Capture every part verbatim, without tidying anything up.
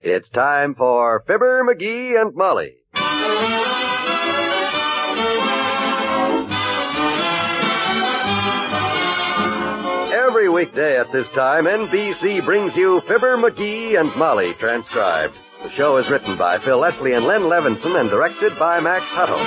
It's time for Fibber, McGee, and Molly. Every weekday at this time, N B C brings you Fibber, McGee, and Molly transcribed. The show is written by Phil Leslie and Len Levinson and directed by Max Hutto.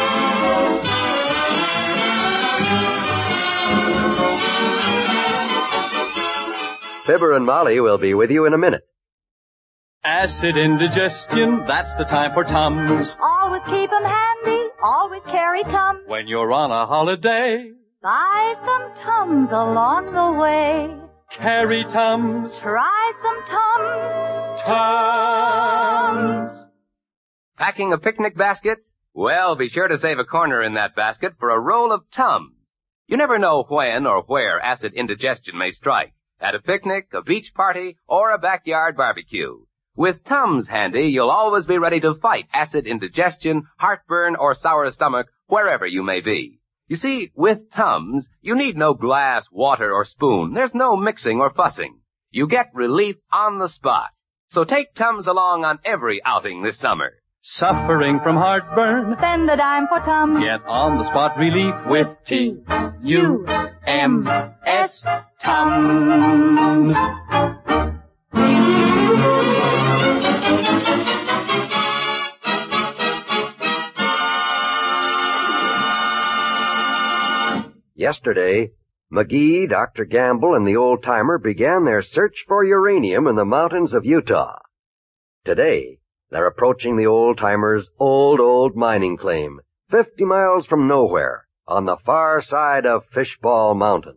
Fibber and Molly will be with you in a minute. Acid indigestion, that's the time for Tums. Always keep 'em handy, always carry Tums. When you're on a holiday, buy some Tums along the way. carry Tums. Try some Tums. Tums. Packing a picnic basket? Well, be sure to save a corner in that basket for a roll of Tums. You never know when or where acid indigestion may strike. At a picnic, a beach party, or a backyard barbecue. With Tums handy, you'll always be ready to fight acid indigestion, heartburn, or sour stomach wherever you may be. You see, with Tums, you need no glass, water, or spoon. There's no mixing or fussing. You get relief on the spot. So take Tums along on every outing this summer. Suffering from heartburn? Spend a dime for Tums. Get on-the-spot relief with T U M S. Tums. Yesterday, McGee, Doctor Gamble, and the old-timer began their search for uranium in the mountains of Utah. Today, they're approaching the old-timer's old, old mining claim, fifty miles from nowhere, on the far side of Fishball Mountain.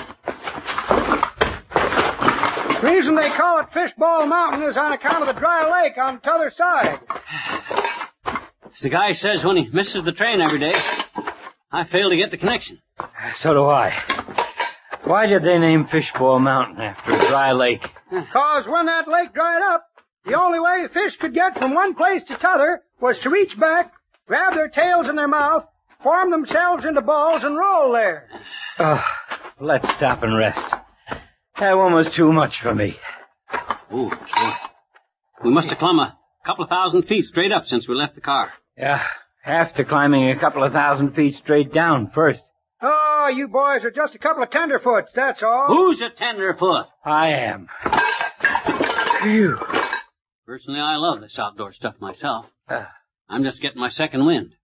The reason they call it Fishball Mountain is on account of the dry lake on t'other side. As the guy says when he misses the train every day, I fail to get the connection. So do I. Why did they name Fishball Mountain after a dry lake? Cause when that lake dried up, the only way fish could get from one place to t'other was to reach back, grab their tails in their mouth, form themselves into balls, and roll there. Oh, let's stop and rest. That one was too much for me. Oh, boy. We must have climbed a couple of thousand feet straight up since we left the car. Yeah, after climbing a couple of thousand feet straight down first. Oh, you boys are just a couple of tenderfoots, that's all. Who's a tenderfoot? I am. Phew. Personally, I love this outdoor stuff myself. Uh, I'm just getting my second wind.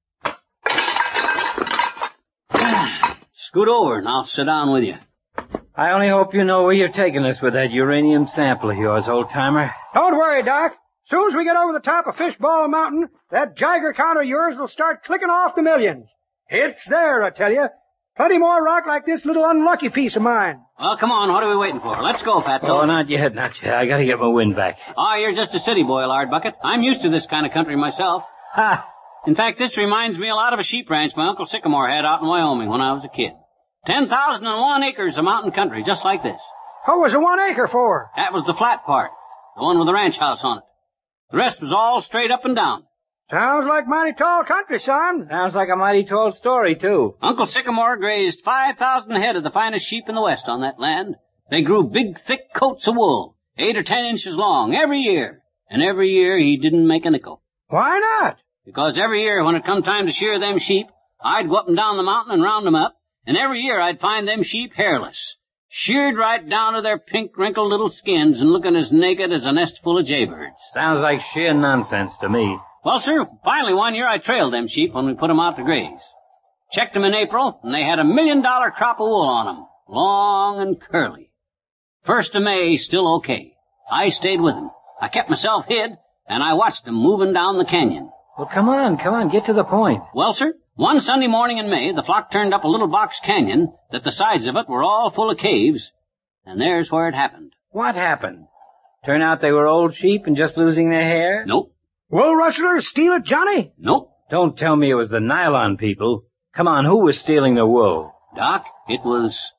Scoot over and I'll sit down with you. I only hope you know where you're taking us with that uranium sample of yours, old-timer. Don't worry, Doc. Soon as we get over the top of Fishball Mountain, that Geiger counter of yours will start clicking off the millions. It's there, I tell you. Plenty more rock like this little unlucky piece of mine. Well, come on. What are we waiting for? Let's go, Fatso. Oh, not yet, not yet. I gotta get my wind back. Oh, you're just a city boy, Lard Bucket. I'm used to this kind of country myself. Ha! In fact, this reminds me a lot of a sheep ranch my Uncle Sycamore had out in Wyoming when I was a kid. Ten thousand and one acres of mountain country, just like this. What was the one acre for? That was the flat part, the one with the ranch house on it. The rest was all straight up and down. Sounds like mighty tall country, son. Sounds like a mighty tall story, too. Uncle Sycamore grazed five thousand head of the finest sheep in the West on that land. They grew big, thick coats of wool, eight or ten inches long, every year. And every year he didn't make a nickel. Why not? Because every year when it come time to shear them sheep, I'd go up and down the mountain and round them up, and every year I'd find them sheep hairless, sheared right down to their pink, wrinkled little skins and looking as naked as a nest full of jaybirds. Sounds like sheer nonsense to me. Well, sir, finally one year I trailed them sheep when we put 'em out to graze. Checked 'em in April, and they had a million-dollar crop of wool on 'em, long and curly. First of May, still okay. I stayed with 'em. I kept myself hid, and I watched 'em moving down the canyon. Well, come on, come on, get to the point. Well, sir, one Sunday morning in May, the flock turned up a little box canyon that the sides of it were all full of caves, and there's where it happened. What happened? Turn out they were old sheep and just losing their hair? Nope. Wool rustlers steal it, Johnny? Nope. Don't tell me it was the nylon people. Come on, who was stealing the wool? Doc, it was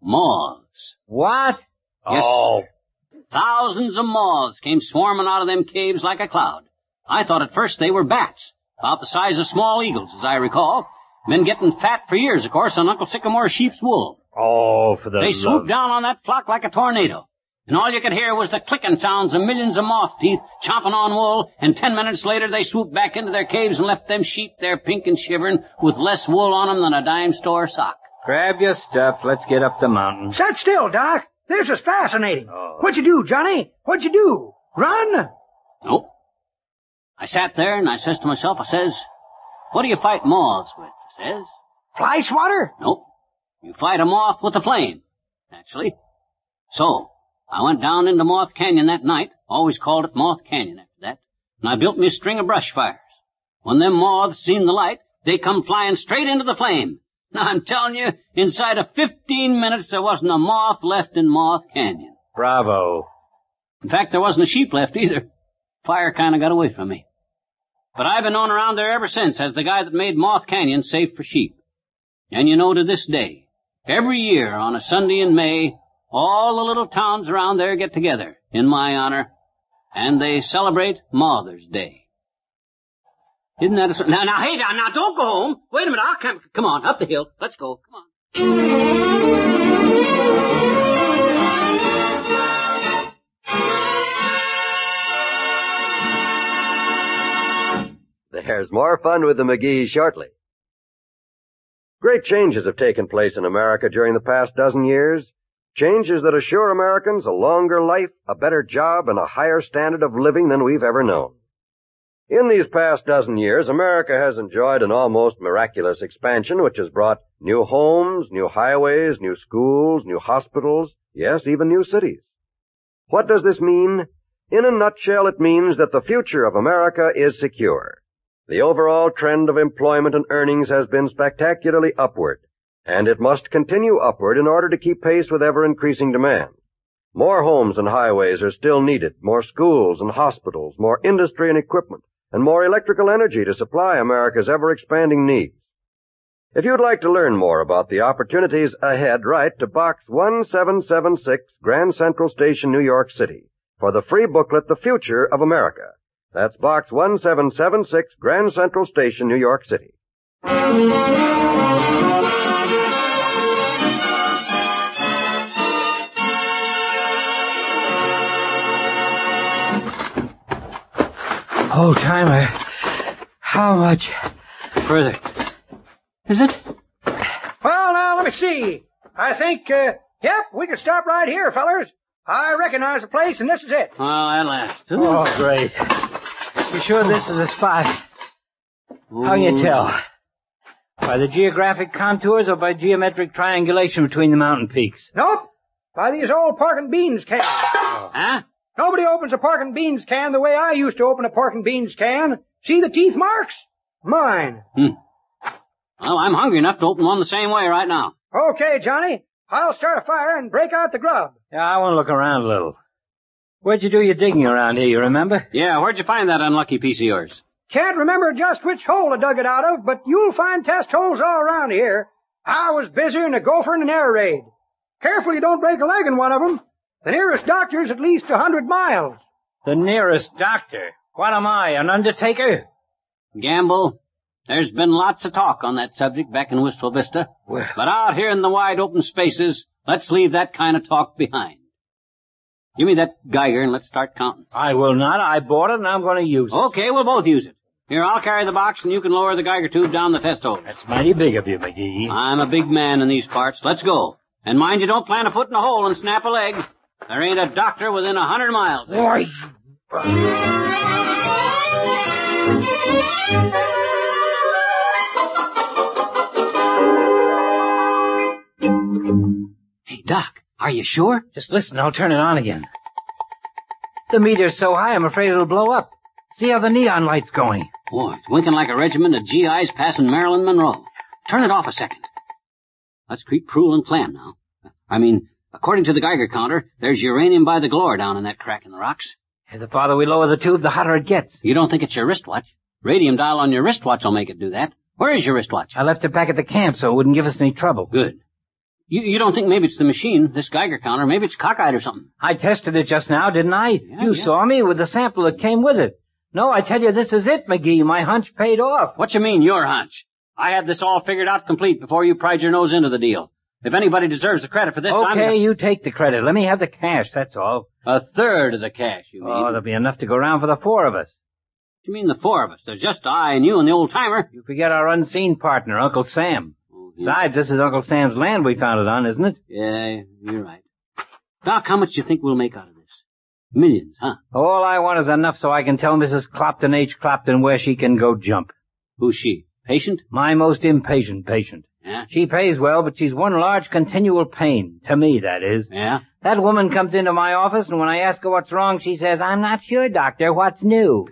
moths. What? Yes. Oh. Thousands of moths came swarming out of them caves like a cloud. I thought at first they were bats, about the size of small eagles, as I recall. Been getting fat for years, of course, on Uncle Sycamore's sheep's wool. Oh, for the They love... swooped down on that flock like a tornado. And all you could hear was the clicking sounds of millions of moth teeth chomping on wool, and ten minutes later they swooped back into their caves and left them sheep there pink and shivering with less wool on them than a dime store sock. Grab your stuff. Let's get up the mountain. Sit still, Doc. This is fascinating. Oh. What'd you do, Johnny? What'd you do? Run? Nope. I sat there and I says to myself, I says, what do you fight moths with? I says. Fly swatter? Nope. You fight a moth with a flame, naturally. So, I went down into Moth Canyon that night, always called it Moth Canyon after that, and I built me a string of brush fires. When them moths seen the light, they come flying straight into the flame. Now, I'm telling you, inside of fifteen minutes, there wasn't a moth left in Moth Canyon. Bravo. In fact, there wasn't a sheep left either. Fire kind of got away from me. But I've been known around there ever since as the guy that made Moth Canyon safe for sheep. And you know, to this day, every year on a Sunday in May, all the little towns around there get together in my honor, and they celebrate Mother's Day. Isn't that a... Now, now, hey, now, now, don't go home. Wait a minute, I'll come... Come on, up the hill. Let's go. Come on. There's more fun with the McGees shortly. Great changes have taken place in America during the past dozen years. Changes that assure Americans a longer life, a better job, and a higher standard of living than we've ever known. In these past dozen years, America has enjoyed an almost miraculous expansion which has brought new homes, new highways, new schools, new hospitals, yes, even new cities. What does this mean? In a nutshell, it means that the future of America is secure. The overall trend of employment and earnings has been spectacularly upward, and it must continue upward in order to keep pace with ever-increasing demand. More homes and highways are still needed, more schools and hospitals, more industry and equipment, and more electrical energy to supply America's ever-expanding needs. If you'd like to learn more about the opportunities ahead, write to Box one seven seven six, Grand Central Station, New York City, for the free booklet, The Future of America. That's Box one seven seven six, Grand Central Station, New York City. Old timer, how much Further. Is it? Well, now, let me see. I think, uh, yep, we can stop right here, fellers. I recognize the place, and this is it. Well, at last. Oh, great. You sure this is the spot? How you tell? By the geographic contours or by geometric triangulation between the mountain peaks? Nope. By these old pork and beans cans. Huh? Nobody opens a pork and beans can the way I used to open a pork and beans can. See the teeth marks? Mine. Hmm. Well, I'm hungry enough to open one the same way right now. Okay, Johnny. I'll start a fire and break out the grub. Yeah, I want to look around a little. Where'd you do your digging around here, you remember? Yeah, where'd you find that unlucky piece of yours? Can't remember just which hole I dug it out of, but you'll find test holes all around here. I was busier than a gopher in an air raid. Careful you don't break a leg in one of them. The nearest doctor's at least a hundred miles. The nearest doctor? What am I, an undertaker? Gamble, there's been lots of talk on that subject back in Wistful Vista. Well. But out here in the wide open spaces, let's leave that kind of talk behind. Give me that Geiger and let's start counting. I will not. I bought it and I'm going to use it. Okay, we'll both use it. Here, I'll carry the box and you can lower the Geiger tube down the test hole. That's mighty big of you, McGee. I'm a big man in these parts. Let's go. And mind you don't plant a foot in a hole and snap a leg. There ain't a doctor within a hundred miles. Boy. Hey, Doc, are you sure? Just listen, I'll turn it on again. The meter's so high I'm afraid it'll blow up. See how the neon light's going. Boy, it's winking like a regiment of G Is passing Marilyn Monroe. Turn it off a second. Let's creep cruel and plan now. I mean, according to the Geiger counter, there's uranium by the galore down in that crack in the rocks. Hey, the farther we lower the tube, the hotter it gets. You don't think it's your wristwatch? Radium dial on your wristwatch will make it do that. Where is your wristwatch? I left it back at the camp so it wouldn't give us any trouble. Good. You, you don't think maybe it's the machine, this Geiger counter? Maybe it's cockeyed or something? I tested it just now, didn't I? Yeah, you yeah. saw me with the sample that came with it. No, I tell you, this is it, McGee. My hunch paid off. What you mean, your hunch? I had this all figured out complete before you pried your nose into the deal. If anybody deserves the credit for this, I'm... Okay, you take the credit. Let me have the cash, that's all. A third of the cash, you mean? Oh, there'll be enough to go around for the four of us. What do you mean the four of us? There's just I and you and the old-timer. You forget our unseen partner, Uncle Sam. Oh, yeah. Besides, this is Uncle Sam's land we found it on, isn't it? Yeah, you're right. Doc, how much do you think we'll make out of this? Millions, huh? All I want is enough so I can tell Missus Clopton H. Clopton where she can go jump. Who's she? Patient? My most impatient patient. Yeah? She pays well, but she's one large continual pain. To me, that is. Yeah? That woman comes into my office, and when I ask her what's wrong, she says, I'm not sure, doctor. What's new?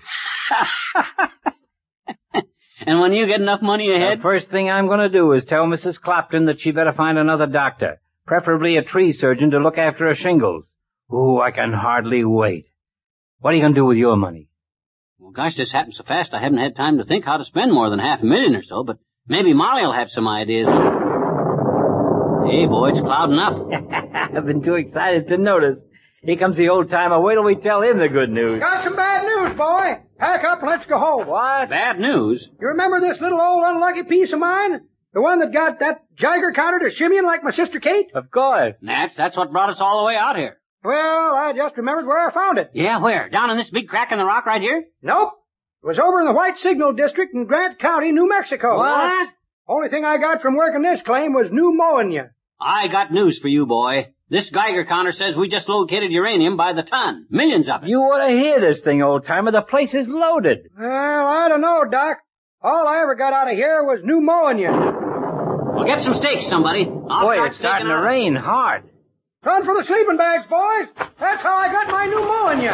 And when you get enough money ahead? The first thing I'm going to do is tell Missus Clopton that she better find another doctor, preferably a tree surgeon to look after her shingles. Ooh, I can hardly wait. What are you going to do with your money? Well, gosh, this happened so fast I haven't had time to think how to spend more than half a million or so, but maybe Molly will have some ideas. Hey, boy, it's clouding up. I've been too excited to notice. Here comes the old-timer. Wait till we tell him the good news. Got some bad news, boy. Pack up and let's go home. What? Bad news? You remember this little old unlucky piece of mine? The one that got that Geiger counter to shimmying like my sister Kate? Of course. Nats, that's what brought us all the way out here. Well, I just remembered where I found it. Yeah, where? Down in this big crack in the rock right here? Nope. It was over in the White Signal District in Grant County, New Mexico. What? Only thing I got from working this claim was pneumonia. I got news for you, boy. This Geiger counter says we just located uranium by the ton. Millions of it. You ought to hear this thing, old-timer. The place is loaded. Well, I don't know, Doc. All I ever got out of here was pneumonia. Well, get some steaks, somebody. I'll Boy, start it's starting staking to out. rain hard. Run for the sleeping bags, boys. That's how I got my pneumonia.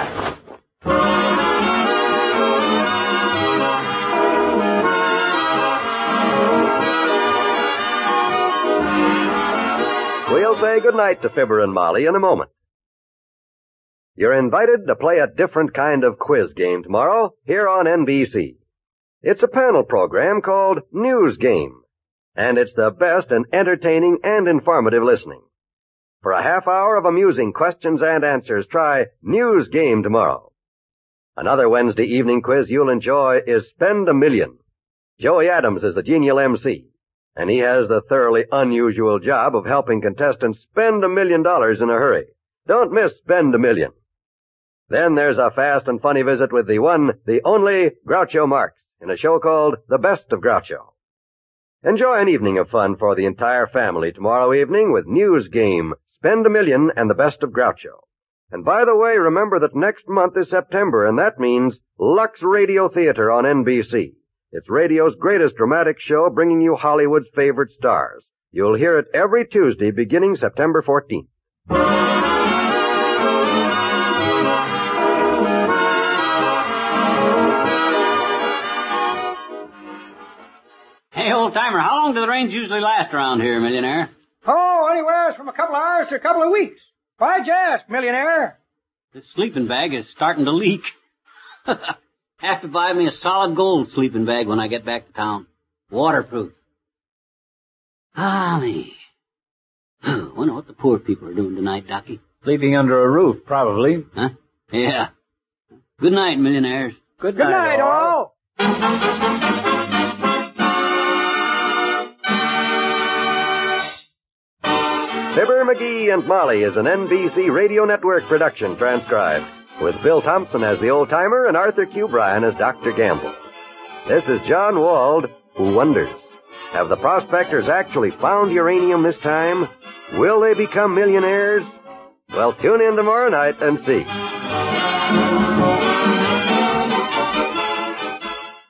We'll say goodnight to Fibber and Molly in a moment. You're invited to play a different kind of quiz game tomorrow here on N B C. It's a panel program called News Game, and it's the best in entertaining and informative listening. For a half hour of amusing questions and answers, try News Game tomorrow. Another Wednesday evening quiz you'll enjoy is Spend a Million. Joey Adams is the genial M C, and he has the thoroughly unusual job of helping contestants spend a million dollars in a hurry. Don't miss Spend a Million. Then there's a fast and funny visit with the one, the only Groucho Marx in a show called The Best of Groucho. Enjoy an evening of fun for the entire family tomorrow evening with News Game, Spend a Million, and The Best of Groucho. And by the way, remember that next month is September, and that means Lux Radio Theater on N B C. It's radio's greatest dramatic show, bringing you Hollywood's favorite stars. You'll hear it every Tuesday beginning September fourteenth. Hey, old-timer, how long do the rains usually last around here, millionaire? Oh, anywhere from a couple of hours to a couple of weeks. Why'd you ask, millionaire? This sleeping bag is starting to leak. Have to buy me a solid gold sleeping bag when I get back to town. Waterproof. Ah, me. Wonder what the poor people are doing tonight, Docky. Sleeping under a roof, probably. Huh? Yeah. Good night, millionaires. Good Good night, all. Fibber, McGee, and Molly is an N B C Radio Network production transcribed, with Bill Thompson as the old-timer and Arthur Q. Bryan as Doctor Gamble. This is John Wald, who wonders, have the prospectors actually found uranium this time? Will they become millionaires? Well, tune in tomorrow night and see.